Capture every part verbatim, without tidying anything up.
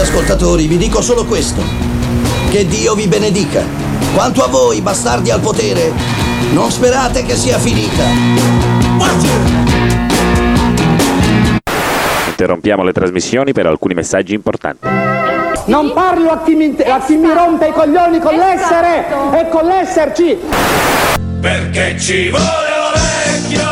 ascoltatori, vi dico solo questo: che Dio vi benedica. Quanto a voi, bastardi al potere, non sperate che sia finita. Interrompiamo le trasmissioni per alcuni messaggi importanti. Non parlo a chi mi, a chi mi rompe i coglioni con l'essere e con l'esserci. Perché ci vuole l'orecchio.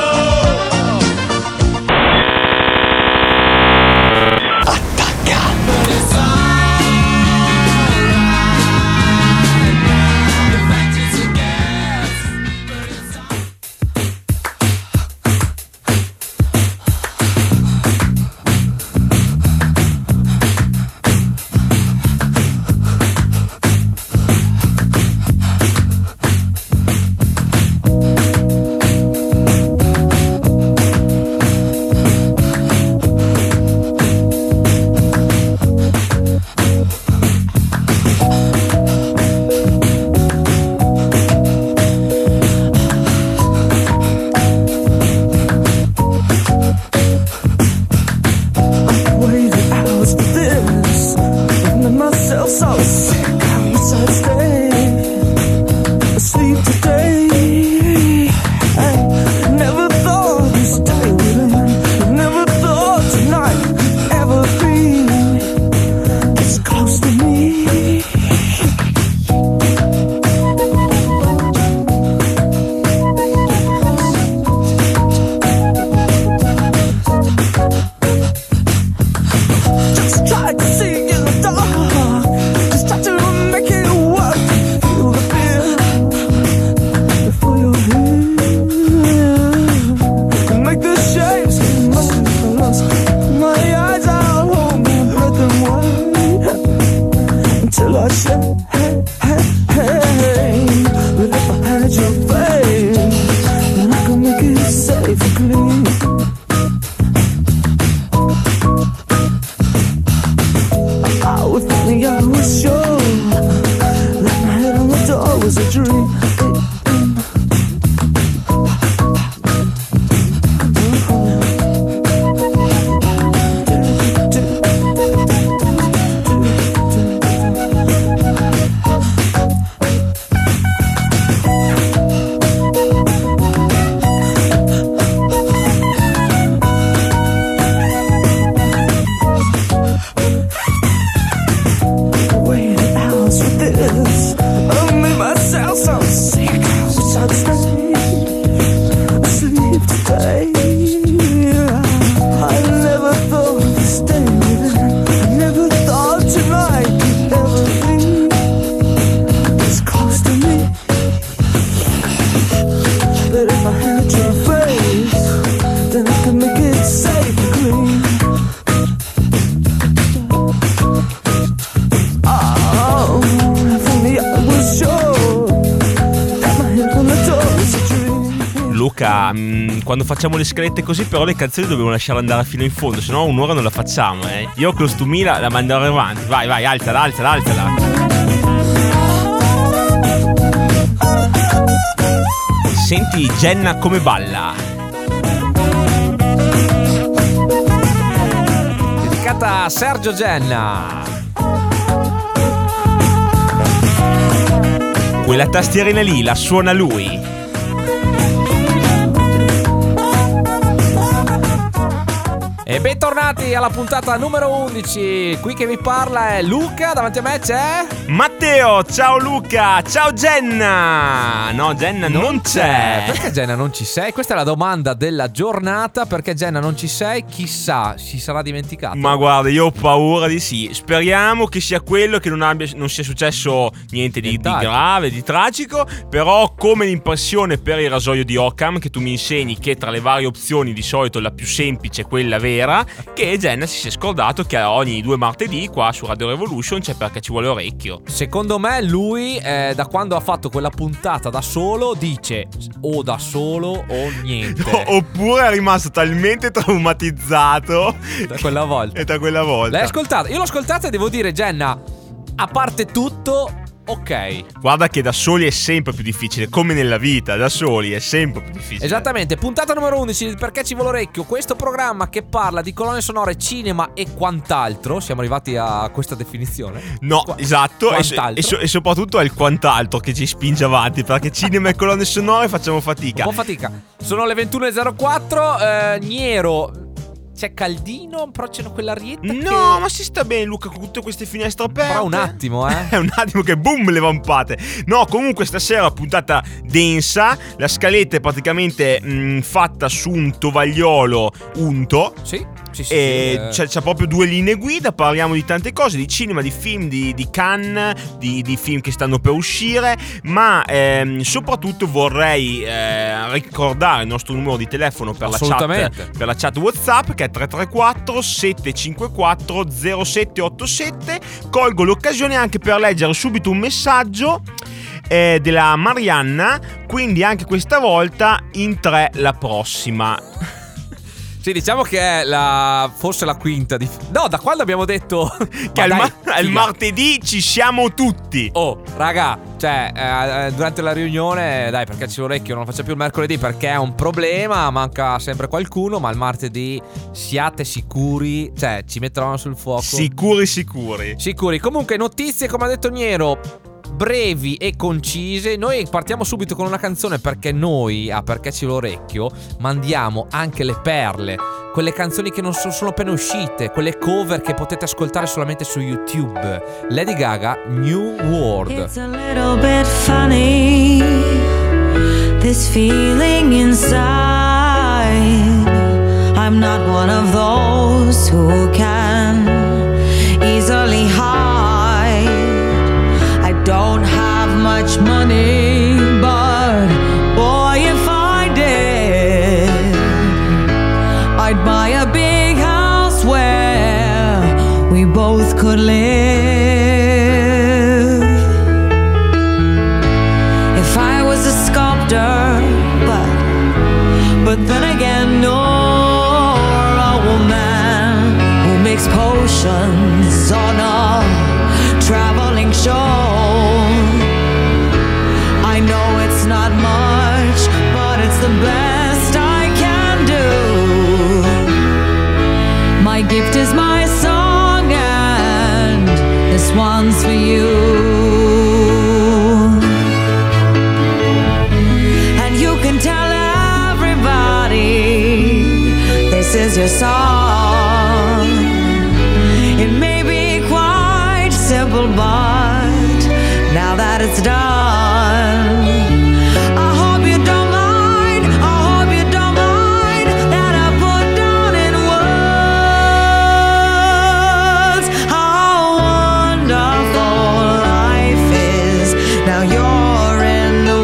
Quando facciamo le scalette così, però le canzoni dobbiamo lasciarle andare fino in fondo, se no un'ora non la facciamo, eh. Io con lo stumila la manderò avanti. Vai, vai, alzala, alzala, alzala. Senti Jenna come balla. Dedicata a Sergio Jenna. Quella tastierina lì la suona lui. E bentornati alla puntata numero undici. Qui che vi parla è Luca, davanti a me c'è Matteo. Ciao Luca, ciao Jenna. No, Jenna non, non c'è. c'è Perché Jenna non ci sei? Questa è la domanda della giornata. Perché Jenna non ci sei? Chissà, si sarà dimenticato. Ma guarda, io ho paura di sì. Speriamo che sia quello, che non, abbia, non sia successo niente di, di grave, di tragico. Però come l'impressione per il rasoio di Occam, che tu mi insegni che tra le varie opzioni di solito la più semplice è quella vera, che Jenna si sia scordato che ogni due martedì qua su Radio Revolution c'è Perché ci vuole orecchio. Secondo me lui eh, da quando ha fatto quella puntata da solo dice o da solo o niente. Oppure è rimasto talmente traumatizzato da quella volta. E da quella volta l'hai ascoltata? Io l'ho ascoltata e devo dire, Jenna, a parte tutto, Ok. Guarda che da soli è sempre più difficile, come nella vita, da soli è sempre più difficile. Esattamente, puntata numero undici di Perché ci vuole orecchio, questo programma che parla di colonne sonore, cinema e quant'altro. Siamo arrivati a questa definizione? No, Qua- esatto, e, so- quant'altro. e, so- e soprattutto è il quant'altro che ci spinge avanti, perché cinema e colonne sonore facciamo Un fatica. po' fatica. Sono le ventuno e zero quattro. eh, Niero. C'è caldino, però c'è quell'arietta che... No, ma si sta bene, Luca, con tutte queste finestre aperte. Però un attimo, eh. È un attimo che boom, le vampate. No, comunque stasera puntata densa. La scaletta è praticamente mh, fatta su un tovagliolo unto. Sì, sì, sì, E sì, eh. c'è, c'è proprio due linee guida. Parliamo di tante cose, di cinema, di film, di, di Cannes, di, di film che stanno per uscire. Ma ehm, soprattutto vorrei eh, ricordare il nostro numero di telefono per la chat, Assolutamente. per la chat WhatsApp, che è tre tre quattro sette cinque quattro zero sette otto sette. Colgo l'occasione anche per leggere subito un messaggio eh, della Marianna. Quindi anche questa volta in tre la prossima. Sì, diciamo che è la forse la quinta di... No, da quando abbiamo detto Che al, dai, ma- al figa. martedì ci siamo tutti. Oh, raga, cioè, eh, durante la riunione, dai, perché ci orecchio non lo faccio più il mercoledì perché è un problema, manca sempre qualcuno, ma il martedì siate sicuri, cioè, ci metteranno sul fuoco. Sicuri, sicuri. Sicuri. Comunque, notizie, come ha detto Niero, brevi e concise. Noi partiamo subito con una canzone perché noi, a Perché ci vuole orecchio, mandiamo anche le perle, quelle canzoni che non so- sono appena uscite, quelle cover che potete ascoltare solamente su YouTube. Lady Gaga, New World. It's a little bit funny, this feeling inside. I'm not one of those who can easily hide. I don't have much money, but boy, if I did, I'd buy a big house where we both could live. If I was a sculptor, but but then again, no, a woman who makes potions on a traveling show. I know it's not much, but it's the best I can do. My gift is my song, and this one's for you. And you can tell everybody this is your song. It may be quite simple, but now that it's done, I hope you don't mind, I hope you don't mind that I put down in words how wonderful life is. Now you're in the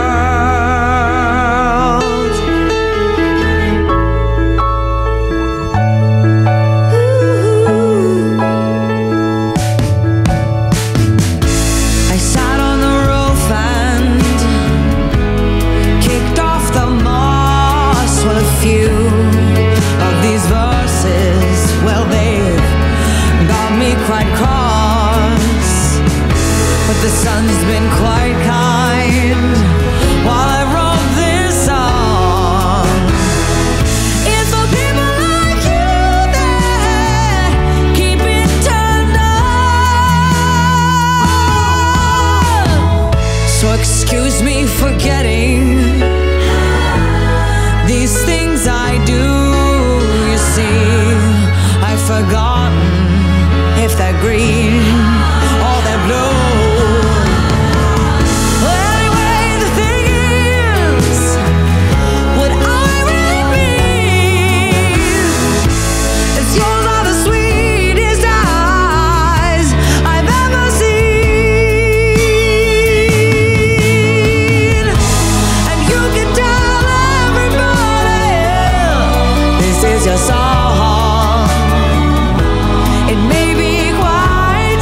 world. Ooh. I sat on the roof and kicked off the moss. Well, a few of these verses, well, they've got me quite cross. But the sun's been quite kind while I wrote this song. It's for people like you that keep it turned on. So excuse me for getting these things I do. You see, I've forgotten if they're green or they're blue. Well, anyway, the thing is, what I really mean is yours are the sweetest eyes I've ever seen. And you can tell everybody this is your song. It may be quite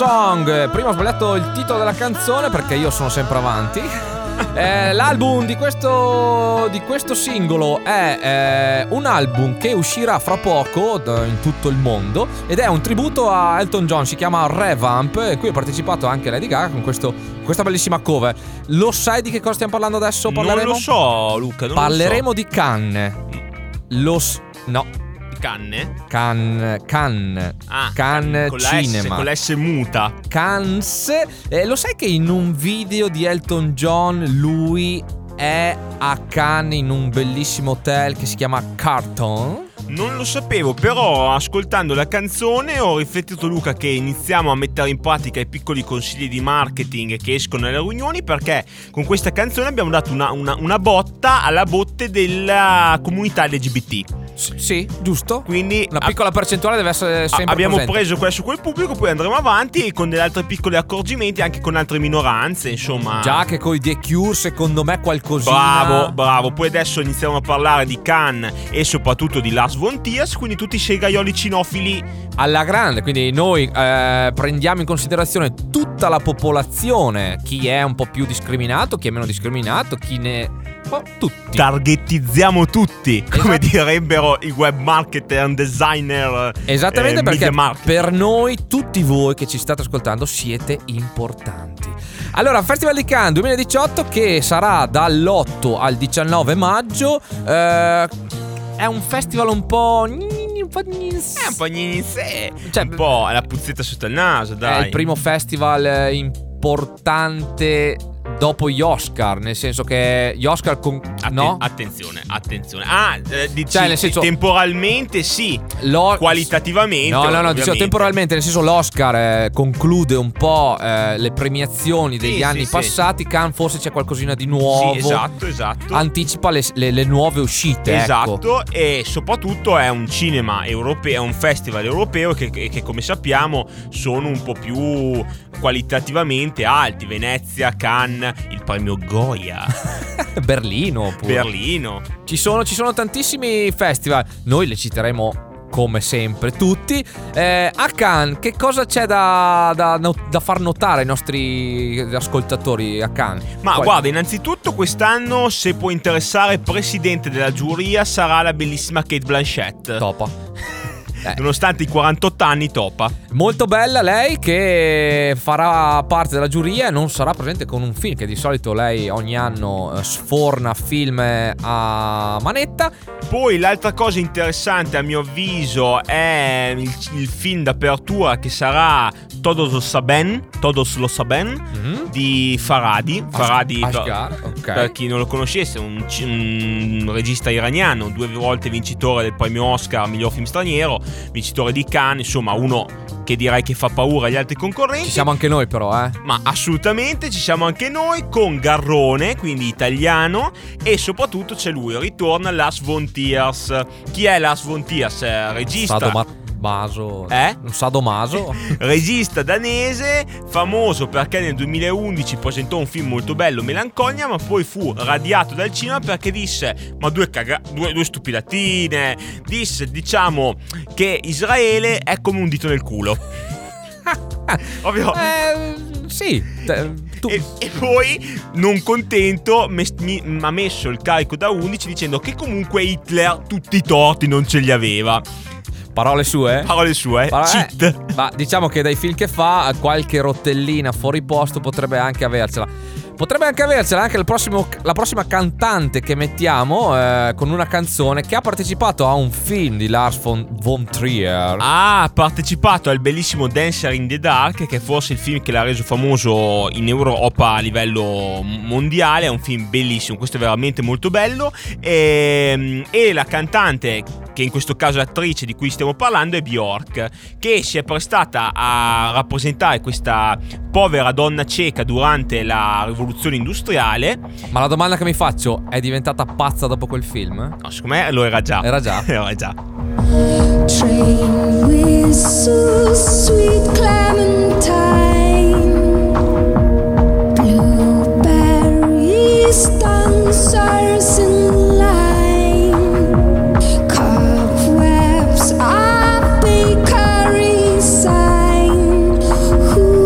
Song. Prima ho sbagliato il titolo della canzone perché io sono sempre avanti. Eh, l'album di questo, di questo singolo è eh, un album che uscirà fra poco d- in tutto il mondo ed è un tributo a Elton John, si chiama Revamp, in cui ha partecipato anche Lady Gaga con questo, questa bellissima cover. Lo sai di che cosa stiamo parlando adesso? Parleremo? Non lo so, Luca, non Parleremo lo so. di Cannes. Lo s- no Di canne? Cannes Cannes Ah, Cannes con la Cinema S, con la S muta. Cannes. Eh, lo sai che in un video di Elton John lui è a Cannes in un bellissimo hotel che si chiama Carlton? Non lo sapevo, però ascoltando la canzone ho riflettuto, Luca, che iniziamo a mettere in pratica i piccoli consigli di marketing che escono nelle riunioni, perché con questa canzone abbiamo dato una, una, una botta alla botte della comunità L G B T. S- sì, giusto. Quindi Una piccola percentuale deve essere sempre abbiamo presente. preso questo quel pubblico, poi andremo avanti con degli altri piccoli accorgimenti anche con altre minoranze, insomma. Già che con i The Cure secondo me qualcosina. Bravo, bravo. Poi adesso iniziamo a parlare di Cannes e soprattutto di Lars von Trier, quindi tutti i segaioli cinofili alla grande, quindi noi eh, prendiamo in considerazione tutta la popolazione, chi è un po' più discriminato, chi è meno discriminato, chi ne... oh, tutti. Targettizziamo tutti, come Esatto. direbbero i web marketer and designer. Esattamente, eh, perché media marketer. per noi, tutti voi che ci state ascoltando, siete importanti. Allora, Festival di Cannes duemiladiciotto che sarà dall'otto al diciannove maggio. eh, È un festival un po'... un po' È un po' in sé. Cioè, un po' la puzzetta sotto il naso, dai. È il primo festival eh, importante dopo gli Oscar, nel senso che gli Oscar con... Atten- no? Attenzione, attenzione. Ah, eh, dici, Cioè, nel senso- temporalmente sì, Lo- qualitativamente No, no, no, ovviamente. dicevo temporalmente, nel senso l'Oscar eh, conclude un po' eh, le premiazioni degli Sì, anni sì, passati. Cannes forse c'è qualcosina di nuovo. Sì, esatto, esatto. Anticipa le, le- le nuove uscite. Esatto, ecco. e soprattutto è un cinema europeo, è un festival europeo che, che, che come sappiamo sono un po' più qualitativamente alti. Venezia, Cannes, il premio Goya, Berlino pure. Berlino. Ci sono, ci sono tantissimi festival. Noi le citeremo come sempre tutti. eh, A Cannes che cosa c'è da, da, da far notare ai nostri ascoltatori a Cannes? Ma Qual- guarda, innanzitutto quest'anno, se può interessare, presidente della giuria sarà la bellissima Cate Blanchett. Topa. Eh. Nonostante i quarantotto anni, topa. Molto bella lei, che farà parte della giuria e non sarà presente con un film, che di solito lei ogni anno eh, sforna film a manetta. Poi l'altra cosa interessante a mio avviso è il, il film d'apertura, che sarà Todos lo saben, Todos lo saben, Mhm. di Farhadi. Farhadi, per, Ashghar, ok. per chi non lo conoscesse, un, ci- un regista iraniano, due volte vincitore del premio Oscar miglior film straniero, vincitore di Cannes, insomma uno che direi che fa paura agli altri concorrenti. Ci siamo anche noi però, eh. Ma assolutamente ci siamo anche noi, con Garrone, quindi italiano, e soprattutto c'è lui, ritorna Lars von Trier. Chi è Lars von Trier? Eh, Regista Sadomaso. Eh? Un sadomaso. regista danese, famoso perché nel duemilaundici presentò un film molto bello, Melancolia, ma poi fu radiato dal cinema perché disse ma due, caga- due, due stupidatine, disse diciamo che Israele è come un dito nel culo. Ovvio. Eh, sì. te- tu- E, e poi, non contento, mes- mi- ha messo il carico da undici dicendo che comunque Hitler tutti i torti non ce li aveva. Parole sue? Parole sue, Parole- cheat. Ma diciamo che dai film che fa, qualche rotellina fuori posto potrebbe anche avercela. Potrebbe anche avercela anche il prossimo, la prossima cantante che mettiamo, eh, con una canzone che ha partecipato a un film di Lars von, von Trier. Ha partecipato al bellissimo Dancer in the Dark, che è forse il film che l'ha reso famoso in Europa a livello mondiale. È un film bellissimo, questo è veramente molto bello. E, e la cantante, che in questo caso è attrice di cui stiamo parlando, è Björk, che si è prestata a rappresentare questa povera donna ceca durante la rivoluzione industriale. Ma la domanda che mi faccio, è diventata pazza dopo quel film? No, secondo me lo era già. Era già? Era già. Train whistle, sweet Clementine, blueberries, dancers in line, cobwebs, a bakery sign. Who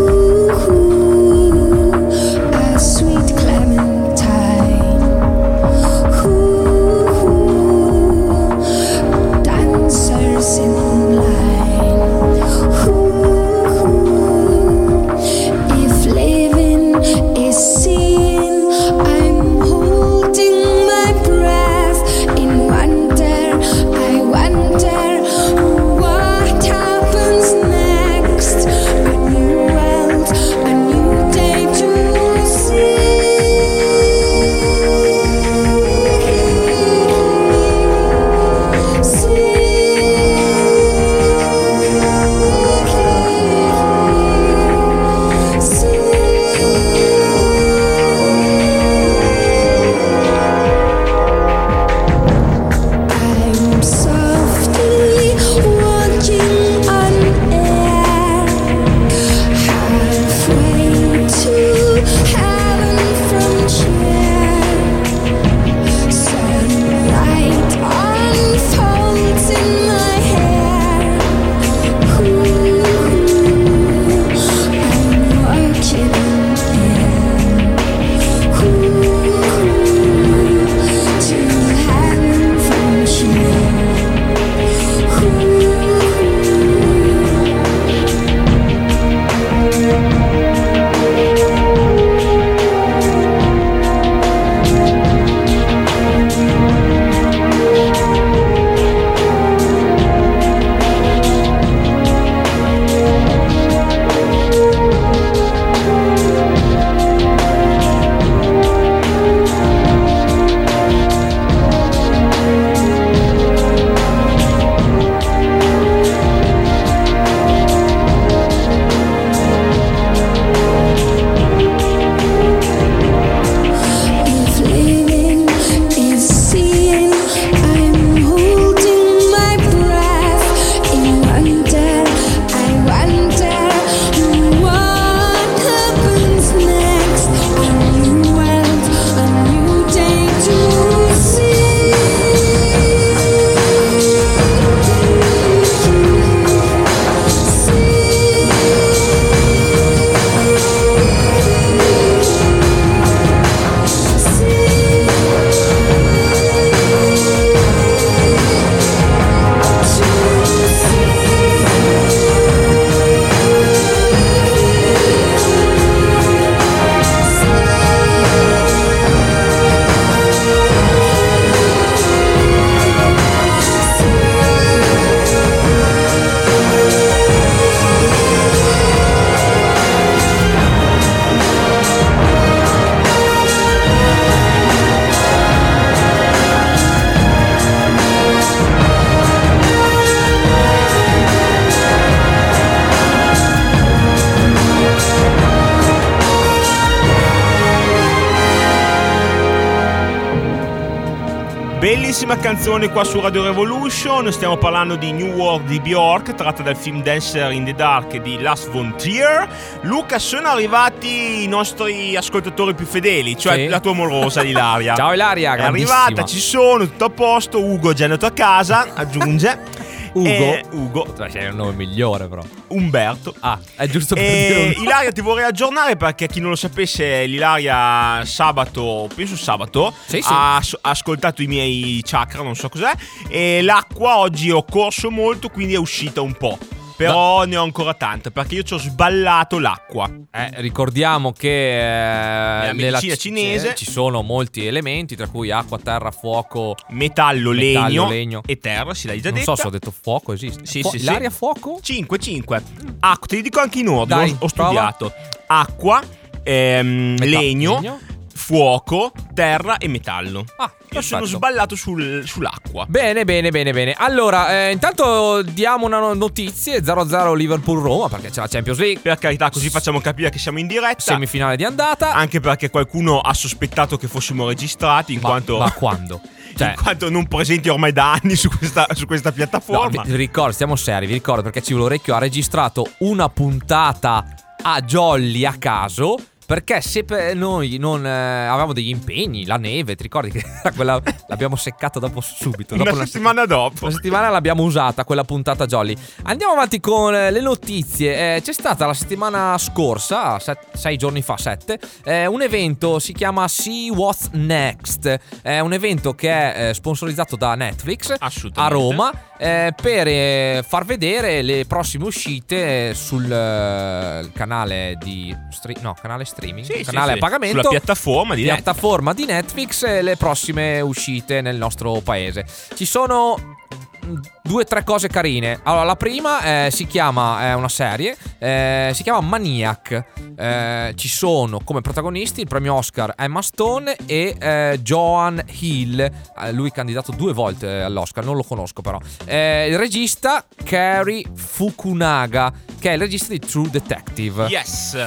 Bellissima canzone qua su Radio Revolution. Stiamo parlando di New World di Bjork, tratta dal film Dancer in the Dark di Lars von Trier. Luca, sono arrivati i nostri ascoltatori più fedeli, cioè sì. la tua morosa Ilaria. Ciao Ilaria, è grandissima. arrivata, ci sono, tutto a posto. Ugo è già andato a casa, aggiunge. Ugo? Eh, Ugo. C'è un nome migliore però. Umberto. Ah, è giusto per E dire un... Ilaria, ti vorrei aggiornare perché chi non lo sapesse, l'Ilaria sabato, penso sabato, sì, sì. ha as- ascoltato i miei chakra, non so cos'è, e l'acqua oggi ho corso molto, quindi è uscita un po'. Però no. Ne ho ancora tanta perché io ci ho sballato l'acqua. Eh, ricordiamo che eh, nella medicina c- cinese ci sono molti elementi, tra cui acqua, terra, fuoco, metallo, metallo legno, legno e terra, si l'hai già non detto. so se ho detto fuoco, esiste. Sì, Fu- sì, l'aria sì. fuoco? cinque, cinque. Acqua, te li dico anche in ordine, Dai, ho, ho prova. studiato. Acqua, ehm, Meta- legno, legno, fuoco, terra e metallo. Ah, Io sono perfetto. sballato sul, sull'acqua. Bene, bene, bene, bene. Allora, eh, intanto diamo una no- notizie: zero a zero Liverpool-Roma, perché c'è la Champions League, Per carità, così facciamo capire che siamo in diretta. semifinale di andata. Anche perché qualcuno ha sospettato che fossimo registrati in ma, quanto ma quando? Cioè, in quanto non presenti ormai da anni su questa, su questa no, piattaforma. vi, vi ricordo, stiamo seri, vi ricordo perché Civolo Orecchio ha registrato una puntata a jolly a caso. Perché se per noi non eh, avevamo degli impegni, la neve, ti ricordi che era quella l'abbiamo seccata dopo subito. Una dopo settimana dopo. Una settimana l'abbiamo usata, quella puntata jolly. Andiamo avanti con eh, le notizie. Eh, c'è stata la settimana scorsa, set, sei giorni fa, sette, eh, un evento, si chiama See What's Next. È un evento che è eh, sponsorizzato da Netflix a Roma. Eh, per eh, far vedere le prossime uscite sul eh, canale di stre- no, canale streaming, Sì, canale sì, a sì. pagamento, Sulla piattaforma di piattaforma di Netflix, e le prossime uscite nel nostro paese. Ci sono due o tre cose carine. Allora, la prima eh, si chiama, è una serie, eh, si chiama Maniac. Eh, ci sono come protagonisti il premio Oscar Emma Stone e eh, Joan Hill. Eh, lui candidato due volte all'Oscar, non lo conosco però. Eh, il regista Cary Fukunaga, che è il regista di True Detective. Yes.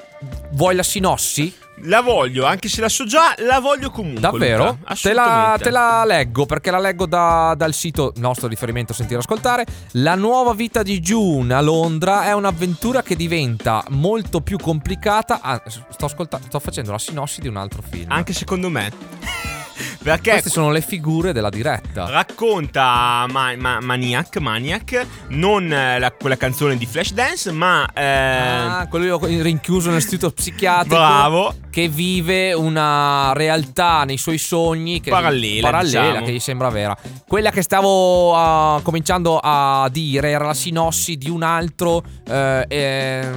Vuoi la sinossi? La voglio, anche se la so già, la voglio comunque. Davvero? Luca, te, la, assolutamente. te la leggo, perché la leggo da, dal sito nostro riferimento Sentire Ascoltare. La nuova vita di June a Londra è un'avventura che diventa molto più complicata. Ah, sto, ascolta- sto facendo la sinossi di un altro film. Anche secondo me. Perché queste sono le figure della diretta. Racconta ma- ma- Maniac, Maniac, non eh, la- quella canzone di Flashdance, ma eh, Ah, quello rinchiuso nell'istituto psichiatrico. Bravo. Che vive una realtà nei suoi sogni che Parallela, parallela diciamo. che gli sembra vera. Quella che stavo uh, cominciando a dire era la sinossi di un altro eh, eh,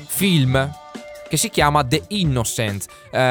film che si chiama The Innocent.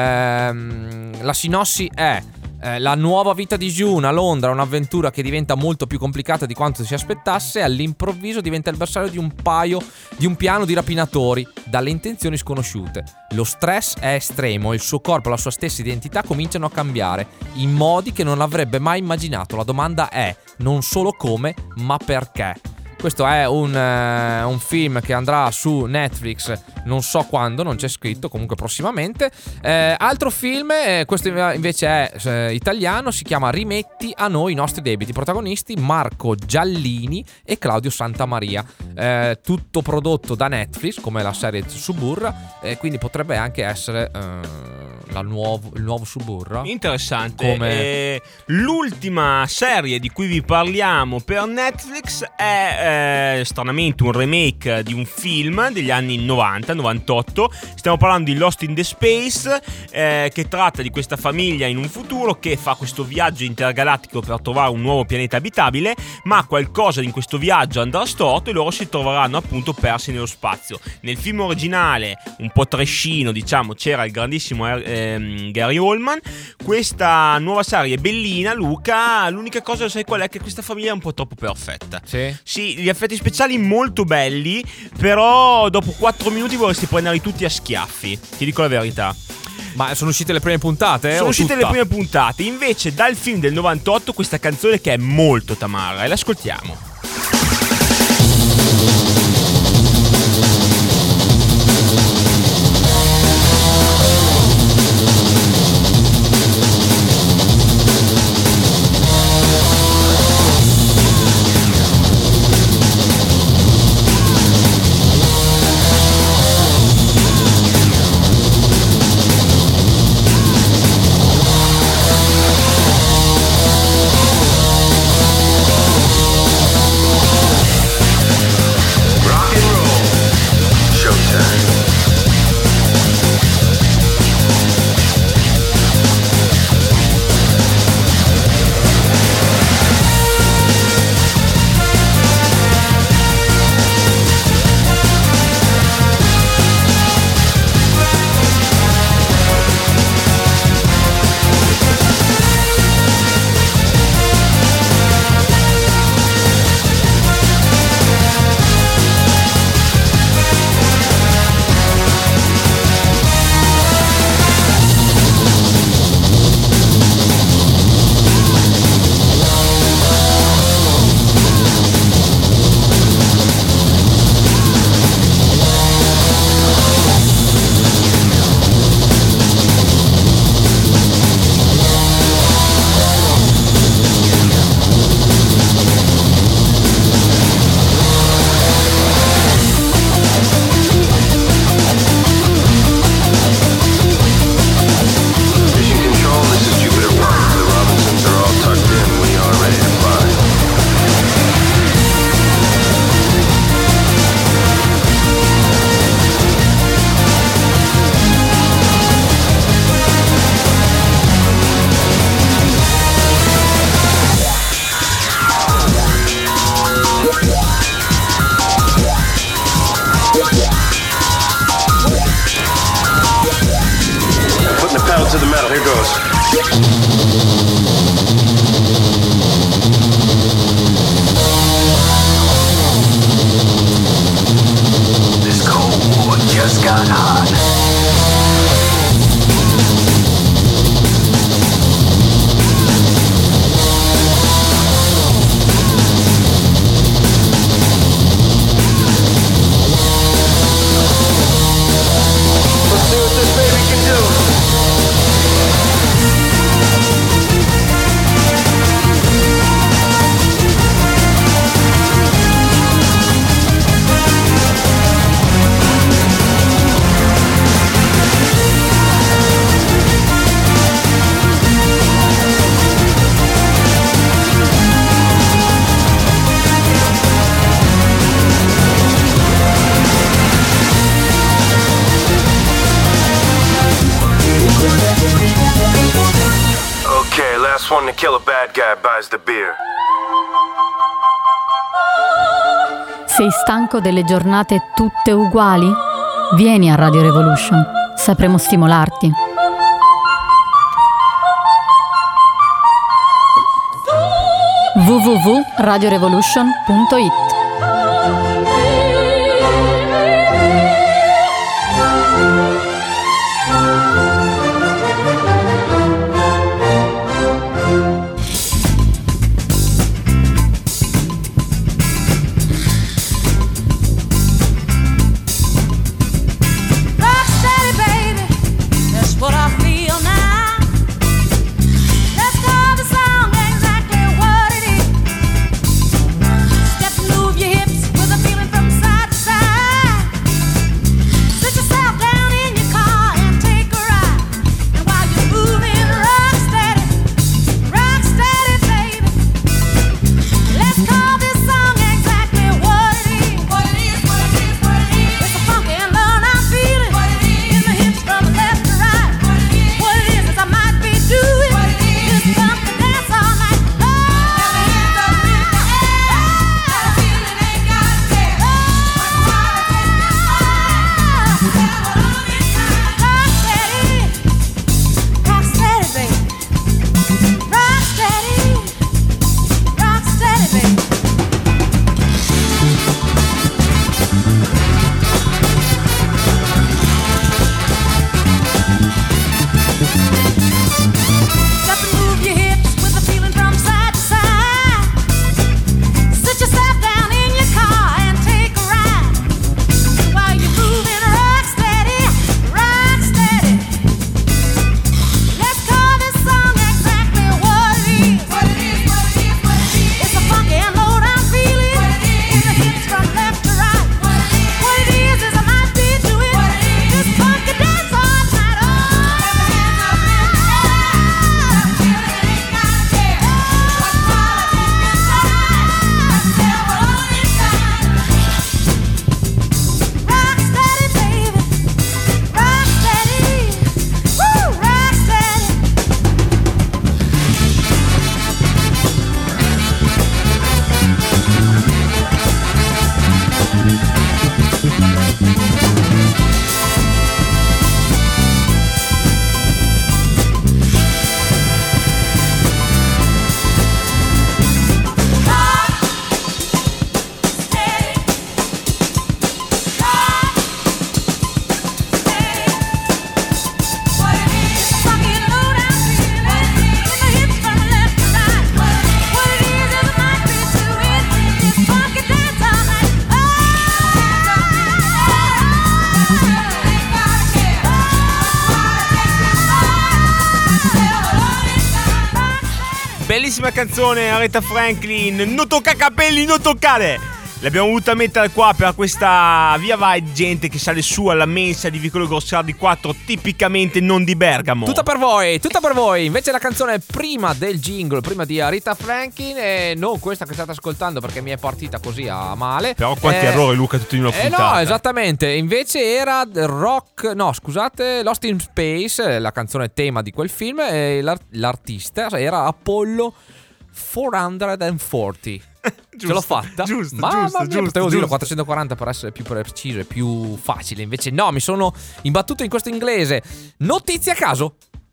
Ehm, la sinossi è Eh, la nuova vita di June a Londra, un'avventura che diventa molto più complicata di quanto si aspettasse. All'improvviso diventa il bersaglio di un paio di un piano di rapinatori dalle intenzioni sconosciute. Lo stress è estremo e il suo corpo e la sua stessa identità cominciano a cambiare in modi che non avrebbe mai immaginato. La domanda è non solo come, ma perché. Questo è un, uh, un film che andrà su Netflix, non so quando, non c'è scritto, comunque prossimamente. Eh, altro film, eh, questo invece è eh, italiano, si chiama Rimetti a noi i nostri debiti. Protagonisti Marco Giallini e Claudio Santamaria. Eh, tutto prodotto da Netflix, come la serie Suburra, eh, quindi potrebbe anche essere eh, la nuovo, il nuovo Suburra. Interessante. Come... Eh, l'ultima serie di cui vi parliamo per Netflix è eh, stranamente un remake di un film degli anni novanta novantotto. Stiamo parlando di Lost in the Space, eh, che tratta di questa famiglia in un futuro che fa questo viaggio intergalattico per trovare un nuovo pianeta abitabile, ma qualcosa in questo viaggio andrà storto e loro si troveranno appunto persi nello spazio. Nel film originale, un po' trashino diciamo, c'era il grandissimo ehm, Gary Oldman. Questa nuova serie è bellina, Luca. L'unica cosa, sai qual è? Che questa famiglia è un po' troppo perfetta. Sì. Sì, gli effetti speciali molto belli, però dopo quattro minuti vorresti prenderli tutti a schiaffi. Ti dico la verità. Ma sono uscite le prime puntate? Sono o uscite tutta? le prime puntate. Invece dal film del novantotto questa canzone che è molto tamara, e l'ascoltiamo. This Cold War just got hot. Let's see what this baby can do. Okay, last one to kill a bad guy buys the beer. Sei stanco delle giornate tutte uguali? Vieni a Radio Revolution, sapremo stimolarti. w w w punto radio revolution punto i t Rocksteady, baby, that's what I feel now. Let's call the song exactly what it is. Step and move your hips with a feeling from side to side. Sit yourself down in your car and take a ride. And while you're moving, rock steady, rock steady, baby. Let's call this song exactly what it is. What it is, what it is, what it is. It's a funky and love I'm feeling. What it is. In the hips from left to right. What it is. What it is is I might be doing. What it is. Just pump the dance all night. Oh, got my hands up in the air. Got a feeling ain't got a care. Oh, rock steady, rock steady, baby. Rock steady, rock steady, baby. Step and move your hips with a feeling from side to side. Sit yourself down in your car and take a ride. While you're moving, rock steady, rock steady. Let's call this song exactly what it is. What it is, what it is, what it is. It's a funky and low down feeling. What it is. In the hips from left to right. What it is. What it is is I might be doing. What it is. This funky dance all night. Oh, hands up in the air. Feeling ain't got a care. What's politics inside? Tell what all inside. Rock steady, baby. Rock steady. Woo, rock steady. Bellissima canzone, Aretha Franklin, non tocca capelli, non toccare. L'abbiamo voluta mettere qua per questa via vai gente che sale su alla mensa di Vicolo Grossardi quattro, tipicamente non di Bergamo. Tutta per voi, tutta per voi. Invece la canzone prima del jingle, prima di Aretha Franklin, e non questa che state ascoltando perché mi è partita così a male. Però quanti eh, errori, Luca, tutti in una eh puntata. no, esattamente. Invece era Rock, no scusate, Lost in Space, la canzone tema di quel film, e l'art- l'artista era Apollo quattrocentoquaranta. Giusto, Ce l'ho fatta. Giusto, Mamma giusto, mia, giusto, potevo giusto. dirlo quattrocentoquaranta per essere più preciso e più facile. Invece no, mi sono imbattuto in questo inglese. Notizia a caso.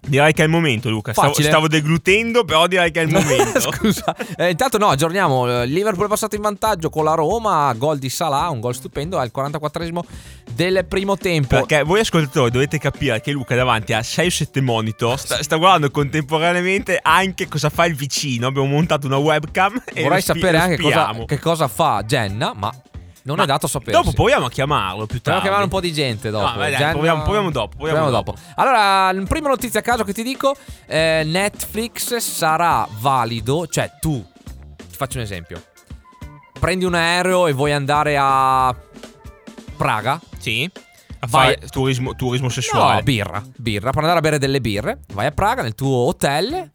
Direi che è il momento, Luca. Stavo, Facile. stavo deglutendo, però direi che è il momento. Scusa. Eh, intanto no, aggiorniamo. Il Liverpool è passato in vantaggio con la Roma, gol di Salah, un gol stupendo al quarantaquattresimo del primo tempo. Perché voi ascoltatori dovete capire che Luca davanti a sei o sette monitor sta, sta guardando contemporaneamente anche cosa fa il vicino. Abbiamo montato una webcam e vorrei lo spi- sapere lo anche cosa, spiamo. che cosa fa Jenna, ma non Ma è dato sapere. Dopo proviamo a chiamarlo più Proviamo a tardi. chiamare un po' di gente dopo. No, vai, dai, Jenna- proviamo, proviamo dopo. Proviamo dopo. Allora, prima notizia a caso che ti dico: eh, Netflix sarà valido. Cioè, tu, ti faccio un esempio. Prendi un aereo e vuoi andare a Praga. Sì. A Vai- fare turismo, turismo sessuale. No, birra, birra, per andare a bere delle birre. Vai a Praga nel tuo hotel,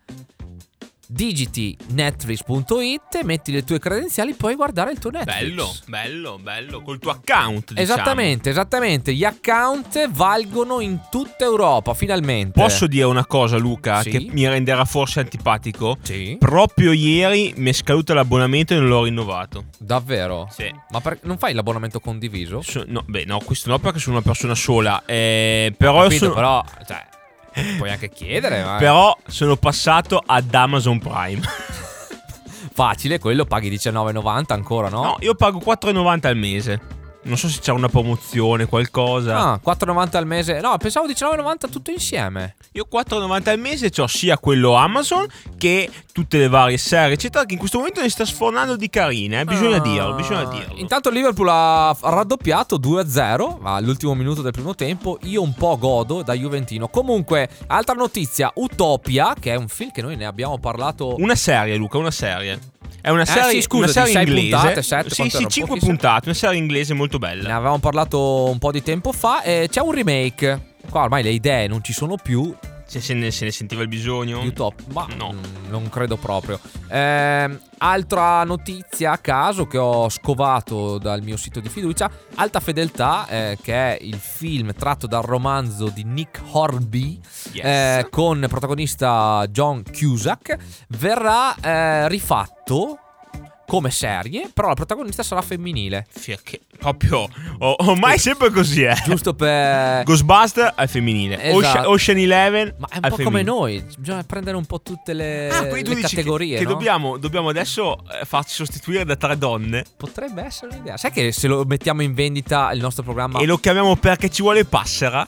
digiti netflix punto it, metti le tue credenziali, puoi guardare il tuo Netflix. Bello, bello, bello. Col tuo account, diciamo. Esattamente, esattamente. Gli account valgono in tutta Europa, finalmente. Posso dire una cosa, Luca, Sì. che mi renderà forse antipatico? Sì. Proprio ieri mi è scaduto l'abbonamento e non l'ho rinnovato. Davvero? Sì. Ma per- non fai l'abbonamento condiviso? So- no, beh, no, questo no, perché sono una persona sola. Eh, però, Capito, sono, però, cioè, puoi anche chiedere, ma però sono passato ad Amazon Prime. facile, quello paghi diciannove e novanta ancora, no? No, io pago quattro e novanta al mese. Non so se c'è una promozione, qualcosa. Ah, quattro e novanta al mese. No, pensavo diciannove e novanta tutto insieme. Io quattro e novanta al mese c'ho sia quello Amazon che tutte le varie serie, eccetera, che in questo momento ne sta sfornando di carine, eh? Bisogna Ah. dirlo, bisogna dirlo. Intanto il Liverpool ha raddoppiato due a zero all'ultimo minuto del primo tempo. Io un po' godo da juventino. Comunque, altra notizia, Utopia, che è un film che noi ne abbiamo parlato. Una serie, Luca, una serie. È una serie, Eh sì, scusa, una serie di sei inglese. puntate, sette, sì, quanto sì, erano? cinque Pochissime. puntate, una serie inglese molto Ne bella. avevamo parlato un po' di tempo fa. E c'è un remake. Qua ormai le idee non ci sono più. Se, se, ne, se ne sentiva il bisogno. Di Utopia, ma No. mm, non credo proprio. Ehm, altra notizia a caso che ho scovato dal mio sito di fiducia: Alta Fedeltà, eh, che è il film tratto dal romanzo di Nick Hornby, Yes. eh, con protagonista John Cusack, verrà eh, rifatto come serie, però la protagonista sarà femminile. Fia, che proprio oh, ormai sempre così, eh. Giusto per... Ghostbuster al femminile. Esatto. Ocean, Ocean Eleven Ma è un al po' femminile. come noi, bisogna prendere un po' tutte le, Ah, quindi tu le dici categorie, che, che no? dobbiamo, dobbiamo adesso eh, farci sostituire da tre donne Potrebbe essere un'idea. Sai che se lo mettiamo in vendita il nostro programma, e lo chiamiamo Perché ci vuole Passera?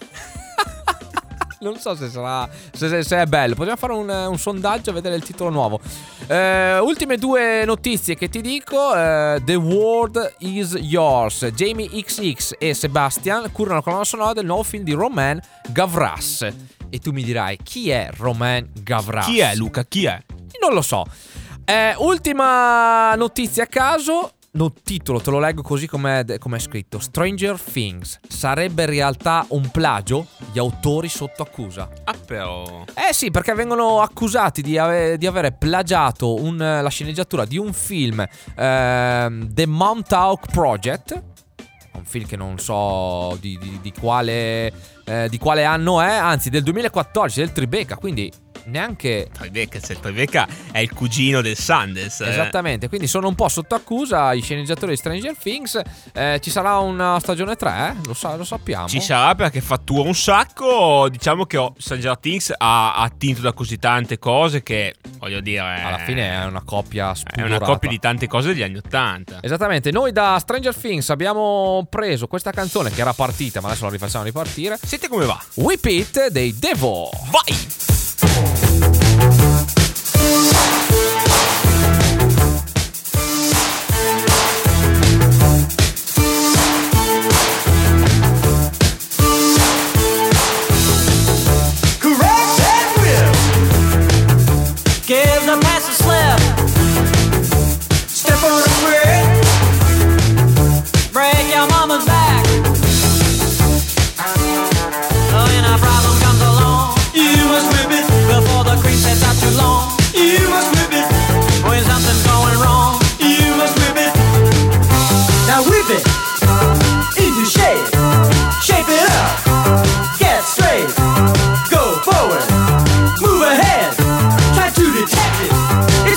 non so se sarà se, se- se è bello. Possiamo fare un, un sondaggio e vedere il titolo nuovo. Eh, ultime due notizie che ti dico. eh, The World Is Yours. Jamie X X e Sebastian curano la colonna sonora del nuovo film di Romain Gavras. E tu mi dirai, chi è Romain Gavras? Chi è, Luca? Chi è? Non lo so. Eh, ultima notizia a caso. No, titolo, te lo leggo così come è scritto. Stranger Things. Sarebbe in realtà un plagio? Gli autori sotto accusa. Ah, però. Eh sì, perché vengono accusati di, ave- di avere plagiato un- la sceneggiatura di un film, ehm, The Montauk Project. Un film che non so di, di- di quale eh, di quale anno è, anzi del duemilaquattordici, del Tribeca, quindi neanche... Tribeca, se il Tribeca è il cugino del Sundance. eh. Esattamente, quindi sono un po' sotto accusa i sceneggiatori di Stranger Things. Eh, ci sarà una stagione tre, eh? lo, sa- lo sappiamo. Ci sarà perché fattura un sacco. Diciamo che oh, Stranger Things ha ha attinto da così tante cose che, voglio dire, Alla fine è una coppia è spudorata. una coppia di tante cose degli anni Ottanta. Esattamente, noi da Stranger Things abbiamo preso questa canzone che era partita, ma adesso la rifacciamo ripartire. Senti come va. Whip It dei Devo. Vai! Correct and whip. Give the pass a slip. Step on the brick. Break your mama's back. Oh, and a problem comes along. You must whip it before the cream sets out too long. You must whip it when something's going wrong. You must whip it. Now whip it into shape. Shape it up. Get straight. Go forward. Move ahead. Try to detect it.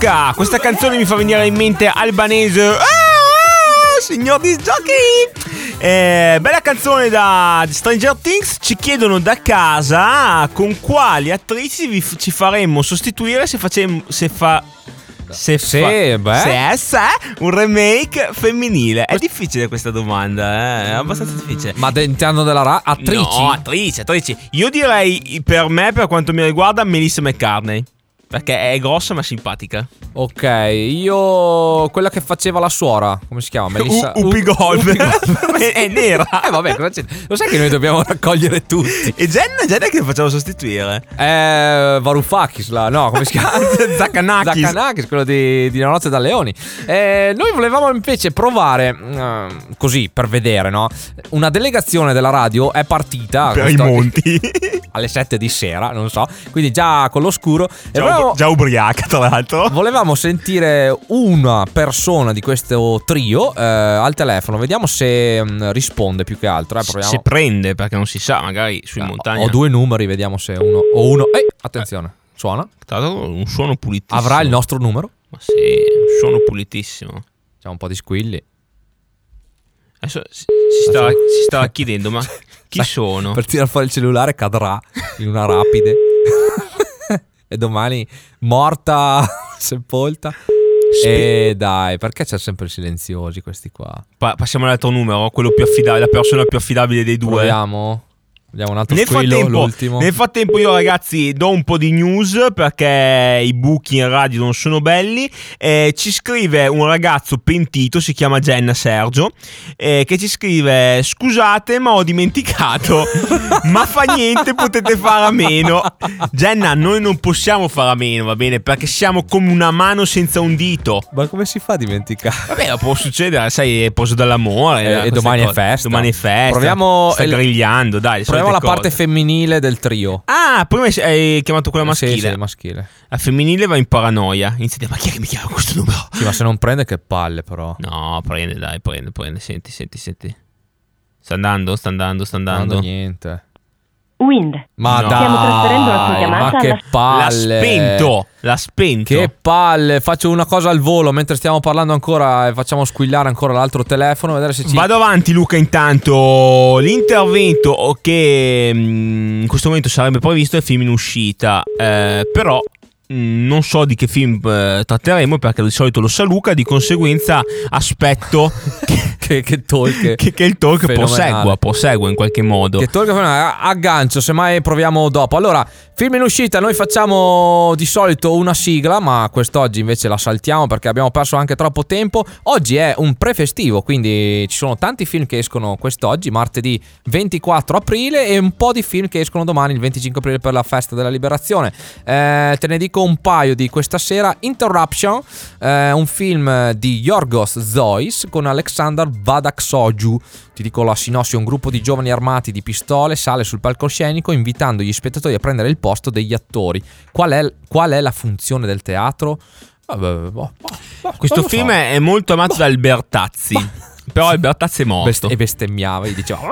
Luca, questa canzone mi fa venire in mente Albanese. Ah, ah, signor disc jockey. Eh, bella canzone da Stranger Things. Ci chiedono da casa con quali attrici vi, ci faremmo sostituire se facemmo se fa se Sì, fa, beh. se, se un remake femminile. È difficile questa domanda, eh? È abbastanza difficile. Ma all'interno della ra- attrici? No, attrici, attrici. Io direi, per me, per quanto mi riguarda, Melissa McCartney. Perché è grossa ma simpatica. Ok, io quella che faceva la suora, come si chiama? Melissa U- Upi Goldberg. è, è nera. Eh vabbè, cosa c'è? Lo sai che noi dobbiamo raccogliere tutti. E Jenna, Jenna che facciamo sostituire? Eh, Varoufakis, la, no, come si chiama? Zakanakis. Zakanakis, quello di, di La notte da leoni. Eh, noi volevamo invece provare, eh, così, per vedere, no? Una delegazione della radio è partita Per questo- i monti. alle sette di sera, non so, quindi già con l'oscuro. E Già, volevamo, già ubriaca, tra l'altro. volevamo sentire una persona di questo trio eh, al telefono. Vediamo se mh, risponde più che altro. Eh, proviamo. Se prende, perché non si sa, magari su in Eh, montagna. Ho due numeri, vediamo se uno o uno. Ehi, attenzione, suona. Tra l'altro un suono pulitissimo. Avrà il nostro numero. Ma sì, un suono pulitissimo. C'è un po' di squilli. Adesso si, si stava, si stava chiedendo, ma chi Sai, sono? Per tirare fuori il cellulare cadrà in una rapide. E domani morta, sepolta. E dai, perché c'è sempre silenziosi questi qua? Pa- passiamo all'altro numero, quello più affidabile, la persona più affidabile dei due. Proviamo. Vediamo un altro Nel squillo, frattempo, l'ultimo. nel frattempo io ragazzi do un po' di news perché i buchi in radio non sono belli. Eh, ci scrive un ragazzo pentito, si chiama Jenna Sergio, eh, che ci scrive: scusate ma ho dimenticato, ma fa niente, potete fare a meno. Jenna, noi non possiamo fare a meno, va bene, perché siamo come una mano senza un dito. Ma come si fa a dimenticare? Vabbè, può succedere, sai, è posto dall'amore. E- eh, e queste domani è cose. festa. Domani è festa. Proviamo Sta il- grigliando, dai. Proviamo la solite parte cose. femminile del trio. Ah, prima hai chiamato quella maschile. Sì, sì, maschile. La femminile va in paranoia. Iniziate, ma chi è che mi chiama questo numero? Sì, ma se non prende che palle però. No, prende, dai, prende, prende. Senti, senti, senti. Sta andando, sta andando, sta Non andando. mando niente. Wind. Ma No. dai, Stiamo trasferendo la sua chiamata ma che alla- L'ha palle. spento, l'ha spento. Che palle. Faccio una cosa al volo mentre stiamo parlando ancora e facciamo squillare ancora l'altro telefono. Vedere se ci... Vado avanti Luca intanto. L'intervento che mh, in questo momento sarebbe previsto è film in uscita, eh, però mh, non so di che film eh, tratteremo perché di solito lo sa Luca, di conseguenza aspetto che, che, che talk. che, che il talk Fenomenale. prosegua, prosegua in qualche modo. Che talk fenomenale. Aggancio, semmai proviamo dopo. Allora, film in uscita, noi facciamo di solito una sigla, ma quest'oggi invece la saltiamo perché abbiamo perso anche troppo tempo. Oggi è un prefestivo, quindi ci sono tanti film che escono quest'oggi, martedì ventiquattro aprile, e un po' di film che escono domani, il venticinque aprile, per la festa della liberazione. Eh, te ne dico un paio di questa sera. Interruption, eh, un film di Yorgos Zois con Alexander Vadaksoju. Ti dico la sinossi: un gruppo di giovani armati di pistole sale sul palcoscenico invitando gli spettatori a prendere il posto degli attori. Qual è, qual è la funzione del teatro? Vabbè, boh, boh, boh, Questo non lo film so. è molto amato da Albertazzi. Però Albertazzi è morto. Best- e bestemmiava, gli diceva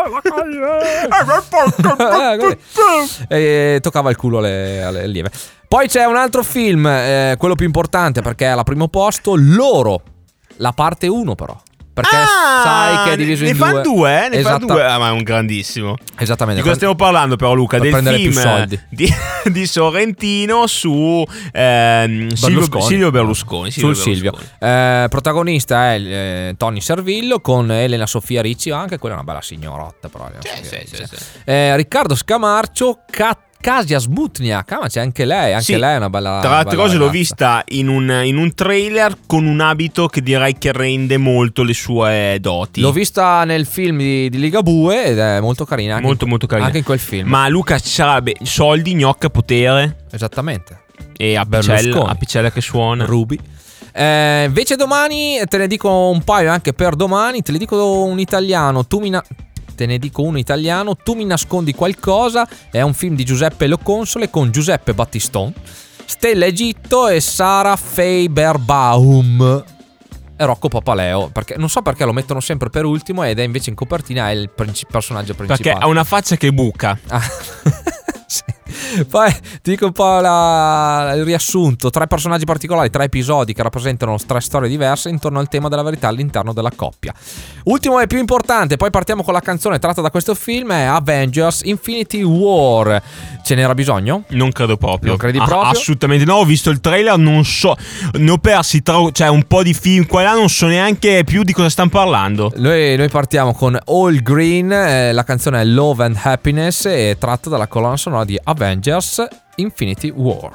e toccava il culo alle, alle allieve. Poi c'è un altro film, eh, quello più importante perché è al primo posto, Loro, la parte uno però. Perché Ah, sai che è diviso ne in fa due. due, eh? Ne fa Esatta- due. Ah, ma è un grandissimo. Esattamente. Di cosa stiamo parlando però Luca? Per Del prendere più film soldi. di, di Sorrentino su ehm, Silvio, Berlusconi. Silvio Berlusconi. Sul Silvio Silvio. Berlusconi. Eh, protagonista è eh, Tony Servillo con Elena Sofia Ricci, anche quella è una bella signorotta però. Elena Sofia sì, Ricci. sì, sì. Eh, Riccardo Scamarcio, Kat- Kasia Smutniak, ah, ma c'è anche lei, anche Sì. lei è una bella. Tra l'altre bella cose l'ho ragazza. vista in un, in un trailer con un abito che direi che rende molto le sue doti. L'ho vista nel film di, di Ligabue ed è molto carina. Anche Molto in, molto carina. Anche in quel film. Ma Luca ci sarebbe soldi, gnocca, potere Esattamente. e Apicella, Berlusconi. Apicella che suona. Ruby. Eh, invece domani te ne dico un paio anche per domani. Te ne dico un italiano. Tu mi na- Te ne dico uno italiano. Tu mi nascondi qualcosa. È un film di Giuseppe Loconsole con Giuseppe Battiston, Stella Egitto e Sara Feiberbaum e Rocco Papaleo. Perché non so perché lo mettono sempre per ultimo ed è invece in copertina è il princi- personaggio principale. Perché ha una faccia che buca. Ah, sì. Poi ti dico un po' la, il riassunto: tre personaggi particolari, tre episodi che rappresentano tre storie diverse intorno al tema della verità all'interno della coppia. Ultimo e più importante, poi partiamo con la canzone tratta da questo film, è Avengers Infinity War. Ce n'era bisogno? Non credo proprio. Non credi Ah, proprio? assolutamente no, ho visto il trailer, non so, ne ho persi tra, cioè un po' di film qua e là, non so neanche più di cosa stanno parlando. Noi, noi partiamo con All Green, eh, la canzone è Love and Happiness, e tratta dalla colonna sonora di Avengers Infinity War.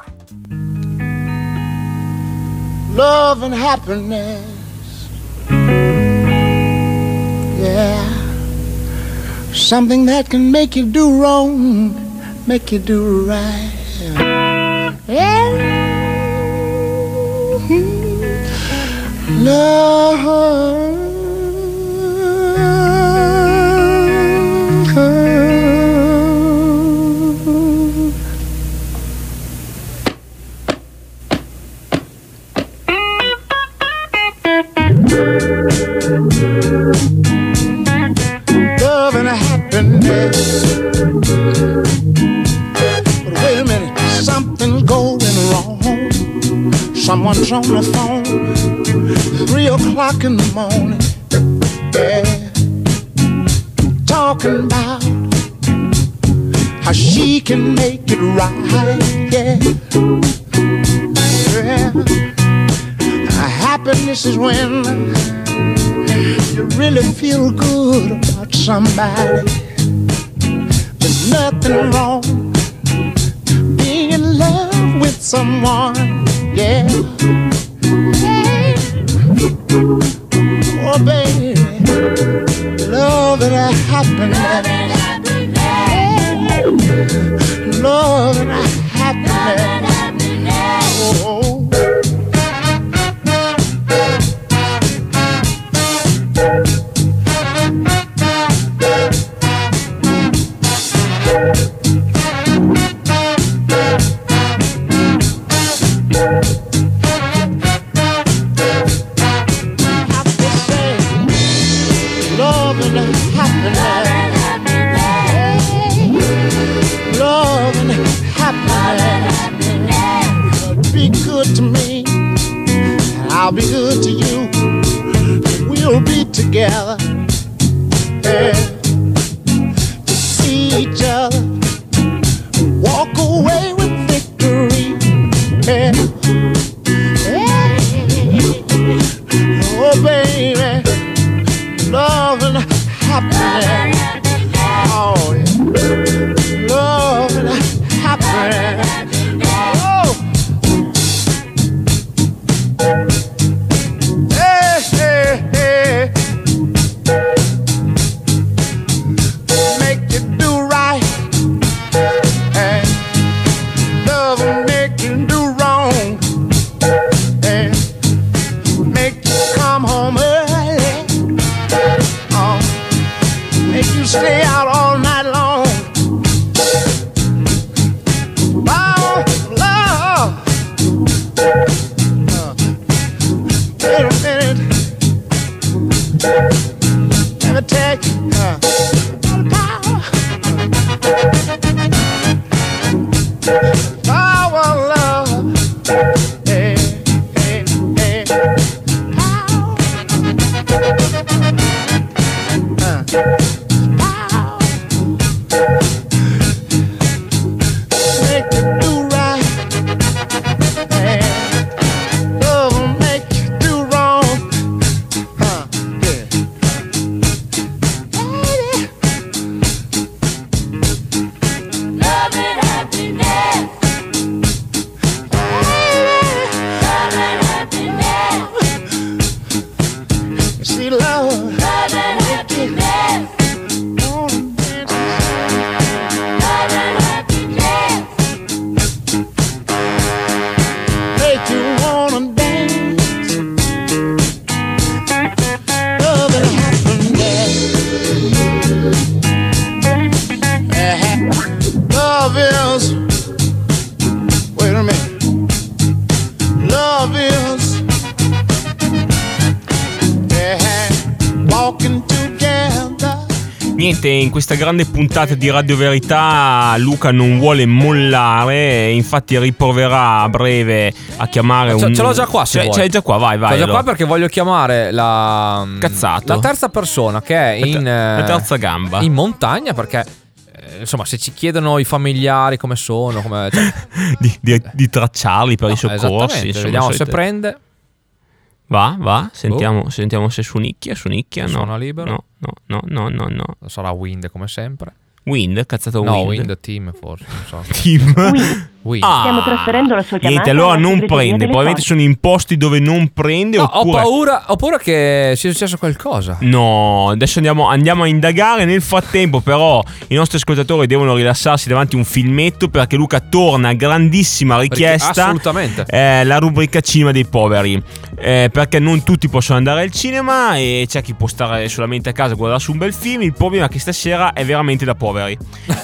Love and happiness, yeah, something that can make you do wrong, make you do right, yeah. Love. Love and happiness. But wait a minute, something's going wrong. Someone's on the phone, three o'clock in the morning, yeah, talking about how she can make it right, yeah, yeah. Happiness is when you really feel good about somebody. There's nothing wrong being in love with someone, yeah. Oh baby, love and happiness, love and happiness, oh. I'll be good to you. We'll be together, yeah, to see each other, walk away with victory, yeah. Yeah. Oh baby, love and happiness, oh yeah, love and happiness. niente, in questa grande puntata di Radio Verità Luca non vuole mollare, infatti riproverà a breve a chiamare Ce, un... ce l'ho già qua se ce, vuoi. ce l'hai già qua, vai vai. Ce l'ho già allora. qua perché voglio chiamare la Cazzato. la terza persona che è La te- in la eh, terza gamba. in montagna, perché eh, insomma, se ci chiedono i familiari come sono, come cioè, di, di, di tracciarli per no, i soccorsi, esattamente, insomma, vediamo se solite- prende. Va, va, sentiamo, sentiamo se suonicchia, suonicchia, no. Suona libero. No, no, no, no, no, no. Sarà Wind come sempre. Wind, cazzato No, Wind. Wind Team forse, non so. Team. Wind. Ah. Stiamo trasferendo la sua chiamata. Niente, allora alla non segreteria prende. delle Probabilmente forze. sono in posti dove non prende. No, ho oppure... paura, ho paura che sia successo qualcosa. No, adesso andiamo, andiamo a indagare. Nel frattempo, però, i nostri ascoltatori devono rilassarsi davanti a un filmetto perché Luca torna a grandissima richiesta. Assolutamente. eh, la rubrica Cinema dei poveri. Eh, perché non tutti possono andare al cinema e c'è chi può stare solamente a casa a guardarsi un bel film. Il problema è che stasera è veramente da poveri.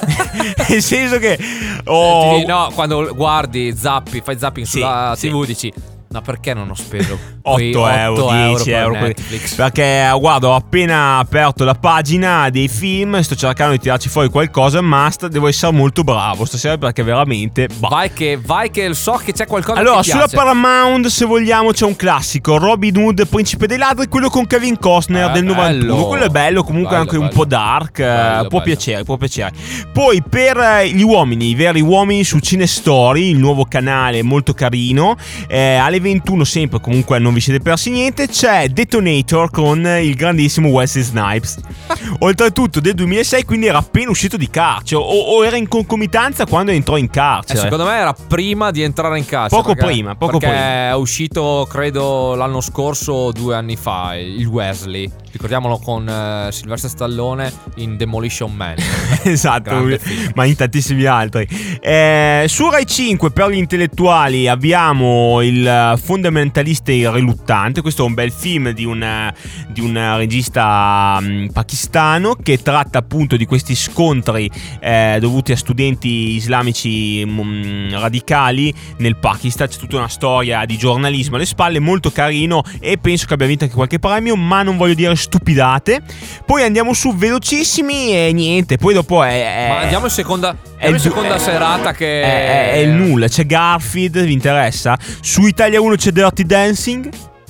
Nel senso che oh, Ti- no, quando guardi, zappi, fai zapping Sì, sulla sì. tivù, dici: ma perché non ho speso quei otto euro, dieci per euro, Netflix? perché guarda, ho appena aperto la pagina dei film, sto cercando di tirarci fuori qualcosa, ma st- devo essere molto bravo stasera perché veramente bah. Vai che, vai che so che c'è qualcosa Allora, che ti sulla piace. Paramount, se vogliamo, c'è un classico, Robin Hood, Principe dei ladri, quello con Kevin Costner Eh, del novantuno. bello. Quello è bello, comunque Bello, anche un bello. po' dark, eh, Bello, può bello. piacere, può piacere. Poi per eh, gli uomini, i veri uomini su Cinestory, il nuovo canale molto carino, eh, alle ventuno sempre, comunque non vi siete persi niente, c'è Detonator con il grandissimo Wesley Snipes. Oltretutto del duemilasei, quindi era appena uscito di carcere o, o era in concomitanza quando entrò in Eh, carcere. secondo me era prima di entrare in carcere. Poco perché- prima, poco perché prima. è uscito, credo, l'anno scorso o due anni fa, il Wesley. Ricordiamolo con eh, Sylvester Stallone in Demolition Man. Esatto, Grande film. ma in tantissimi altri. Eh, su Rai cinque per gli intellettuali abbiamo il eh, fondamentalista e riluttante. Questo è un bel film di un, eh, di un regista mh, pakistano che tratta appunto di questi scontri eh, dovuti a studenti islamici mh, radicali nel Pakistan. C'è tutta una storia di giornalismo alle spalle, molto carino e penso che abbia vinto anche qualche premio, ma non voglio dire stupidate. Poi andiamo su velocissimi e niente, poi dopo è, è Ma andiamo in seconda, è andiamo in il- seconda è- serata che è, è- è il nulla. C'è Garfield, vi interessa? Su Italia uno c'è Dirty Dancing.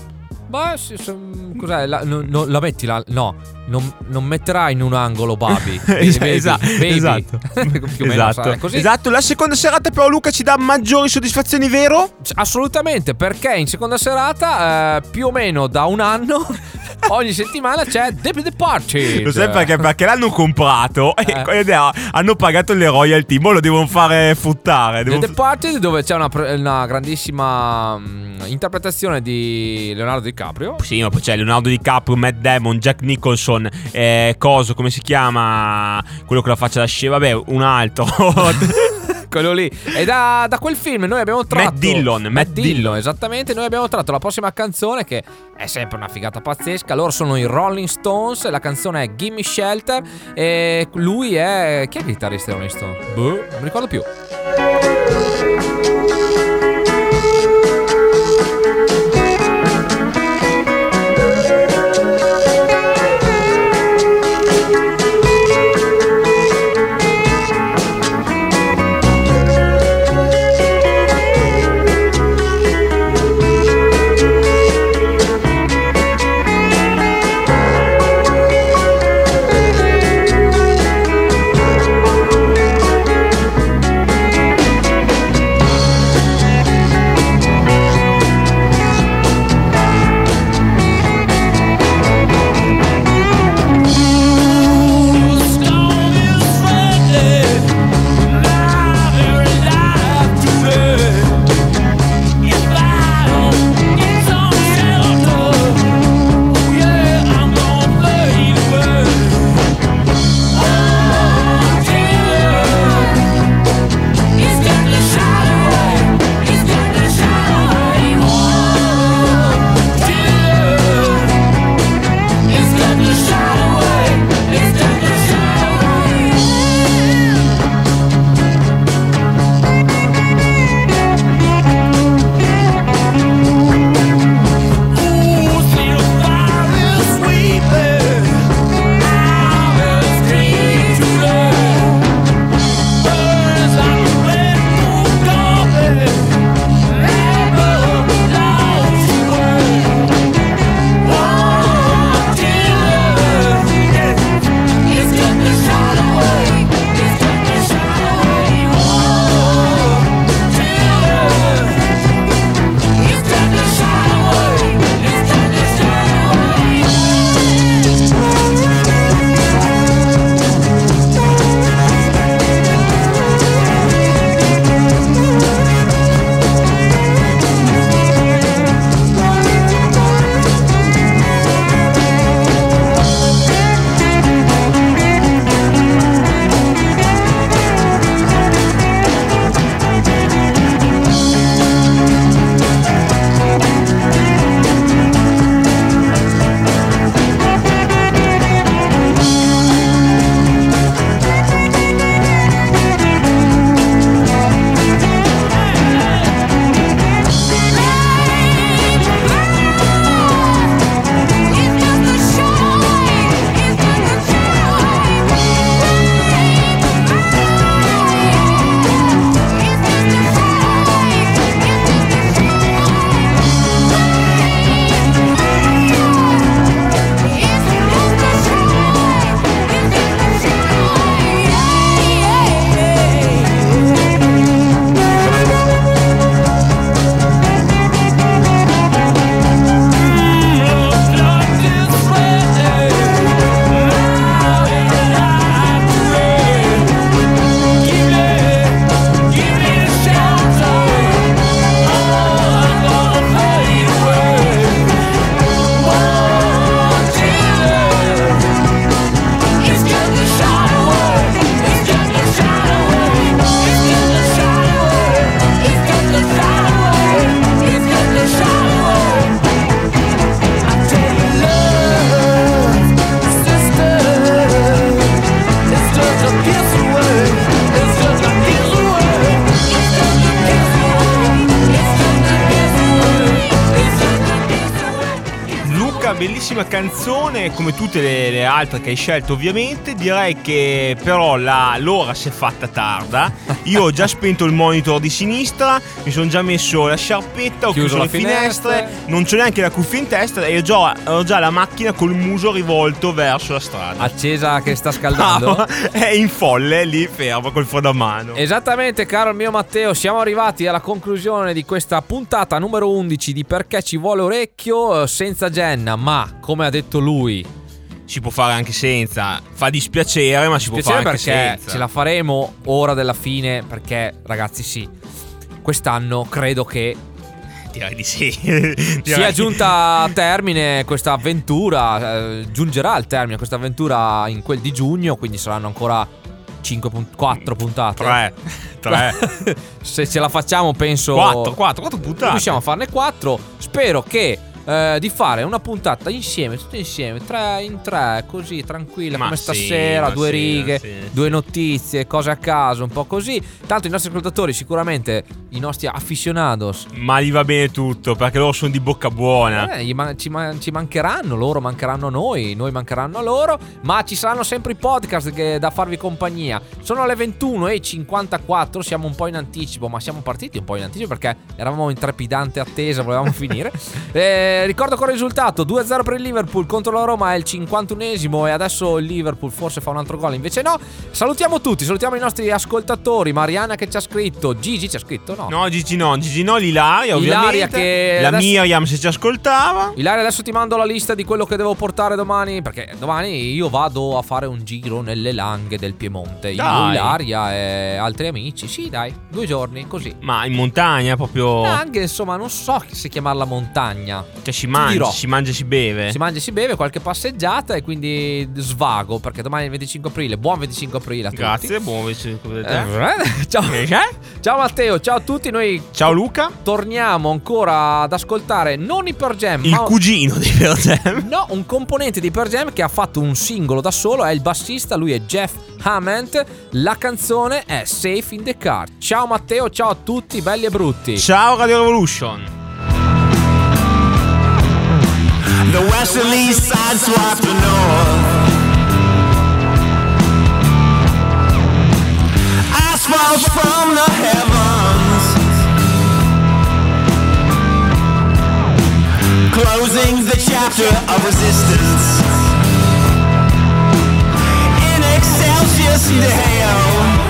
Ma sì, sì, cos'è? La, no, no, la metti là? No, non, non metterai in un angolo Babi. Es- Baby, esatto, baby. esatto. Più o meno esatto. sarà così. Esatto. La seconda serata però, Luca, ci dà maggiori soddisfazioni, vero? Assolutamente, perché in seconda serata, eh, più o meno da un anno, ogni settimana c'è The, The Party. Lo sai perché? Perché l'hanno comprato e Eh. ed è- hanno pagato le royalty. Mo lo devono fare fruttare. The Devono- Departed, dove c'è una, pre- una grandissima mm, interpretazione di Leonardo DiCaprio. Sì, ma poi c'è Leonardo DiCaprio, Matt Damon, Jack Nicholson, eh, Coso, come si chiama? Quello con la faccia da scema, vabbè, un altro. Quello lì. E da, da quel film noi abbiamo tratto Matt Dillon, Matt Dillon. esattamente. Noi abbiamo tratto la prossima canzone, che è sempre una figata pazzesca. Loro sono i Rolling Stones. La canzone è Gimme Shelter. E lui è... Chi è il chitarrista dei Rolling Stones? Boh, non mi ricordo più. bellissima canzone, come tutte le, le altre che hai scelto ovviamente. Direi che però la, l'ora si è fatta tarda. Io ho già spento il monitor di sinistra, mi sono già messo la sciarpetta, ho chiuso, chiuso le finestre, finestre, non c'ho neanche la cuffia in testa e ho già, ho già la macchina col muso rivolto verso la strada. Accesa che sta scaldando? Ah, è in folle lì fermo col fuoco a mano. Esattamente, caro il mio Matteo, siamo arrivati alla conclusione di questa puntata numero undici di Perché ci vuole orecchio, senza Jenna, ma come ha detto lui si può fare anche senza. Fa dispiacere, ma si può fare anche senza. Perché ce la faremo ora della fine, perché ragazzi sì, quest'anno credo che direi di sì. sia giunta a termine questa avventura, eh, giungerà al termine questa avventura in quel di giugno, quindi saranno ancora cinque, quattro puntate. tre tre Se ce la facciamo penso quattro quattro puntate. Riusciamo a farne quattro. Spero che eh, di fare una puntata insieme, tutti insieme, tre in tre, così tranquilla, ma come sì, stasera, due sì, righe, sì, due notizie, cose a caso, un po' così. Tanto i nostri ascoltatori sicuramente, i nostri aficionados, ma gli va bene tutto, perché loro sono di bocca buona. eh, gli man- ci, man- ci mancheranno, loro mancheranno a noi, noi mancheranno a loro, ma ci saranno sempre i podcast che, da farvi compagnia. Sono le ventuno e cinquantaquattro, siamo un po' in anticipo, ma siamo partiti un po' in anticipo perché eravamo in trepidante attesa, volevamo finire. eh, ricordo con il risultato due a zero per il Liverpool contro la Roma, è il cinquantunesimo e adesso il Liverpool forse fa un altro gol, invece no. Salutiamo tutti, salutiamo i nostri ascoltatori, Mariana che ci ha scritto, Gigi ci ha scritto, no? No, Gigi no, Gigi no, l'Ilaria ovviamente. Ilaria che la adesso... Miriam se ci ascoltava. Ilaria, adesso ti mando la lista di quello che devo portare domani, perché domani io vado a fare un giro nelle Langhe del Piemonte. Io, Ilaria e altri amici. Sì, dai, due giorni così. Ma in montagna proprio? Anche insomma, non so se chiamarla montagna. Che si mangia, si mangia e si beve. Si mangia e si beve, qualche passeggiata e quindi svago, perché domani è il venticinque aprile. Buon venticinque aprile a tutti. Grazie, buon venticinque aprile. Eh, ciao. Ciao Matteo, ciao a tutti. Noi ciao Luca. Torniamo ancora ad ascoltare non i Pearl Jam, il ma cugino di Pearl Jam. No, un componente di Pearl Jam che ha fatto un singolo da solo, è il bassista, lui è Jeff Hammond. La canzone è Safe in the Car. Ciao Matteo, ciao a tutti, belli e brutti. Ciao Radio Revolution. The west and east side swap the north. Asphalt from the heavens, closing the chapter of resistance. In excelsis Deo.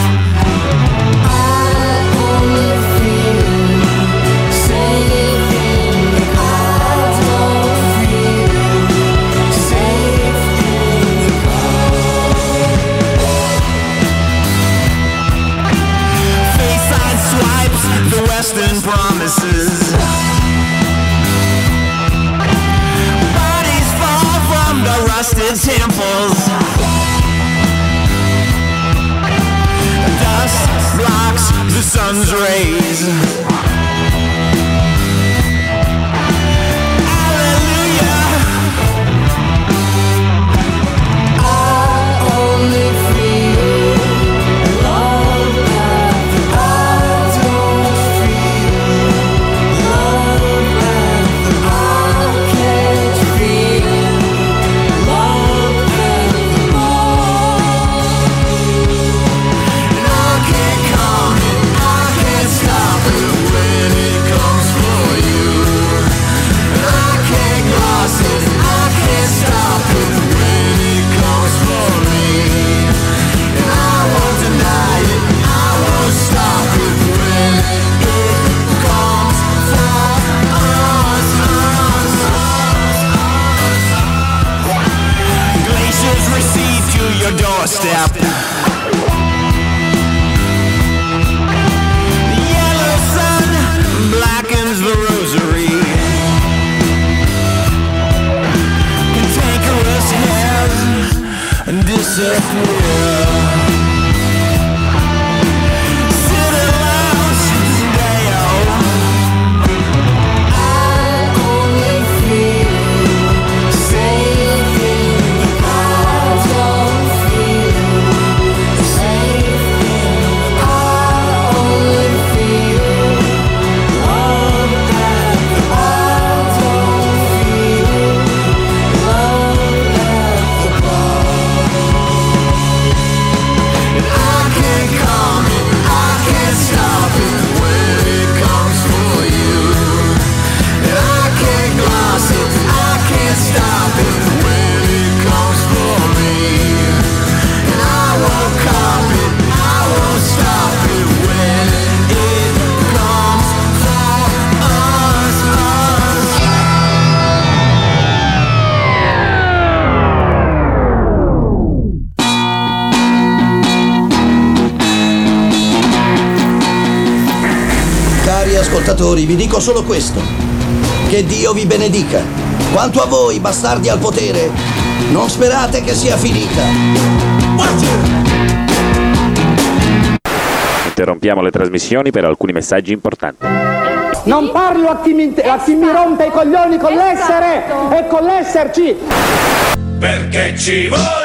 The Western promises. Bodies fall from the rusted temples. Dust blocks the sun's rays. Doorstep. The yellow sun blackens the rosary. Cantankerous hairs disappear. Ascoltatori, vi dico solo questo. Che Dio vi benedica. Quanto a voi, bastardi al potere, non sperate che sia finita. Interrompiamo le trasmissioni per alcuni messaggi importanti. Non parlo a chi mi, a chi mi rompe i coglioni con l'essere e con l'esserci. Perché ci vuole